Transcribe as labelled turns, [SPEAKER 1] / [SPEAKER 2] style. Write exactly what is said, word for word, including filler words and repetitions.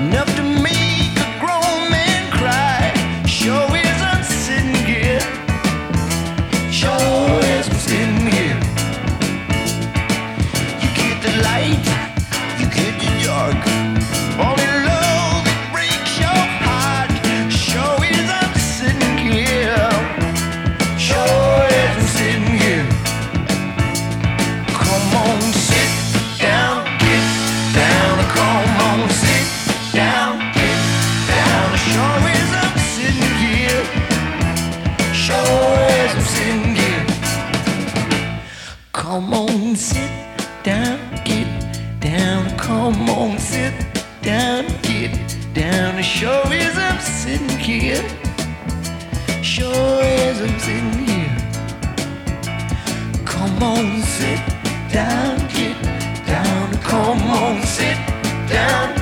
[SPEAKER 1] enough to make a grown man cry. Sure is I'm sitting here. Sure is I'm sitting here. You get the light, you get the dark. Only love that breaks your heart. Sure is I'm sitting here. Sure is I'm sitting here. Come on, sit down, get down. Come on, sit down, get down. Sure is I'm sitting here. Sure is I'm sitting here. Come on, sit down, get down. Come on, sit down, get down. Sure is I'm sitting here. Sure is I'm sitting here. Come on, sit down, get down. Come on, sit down.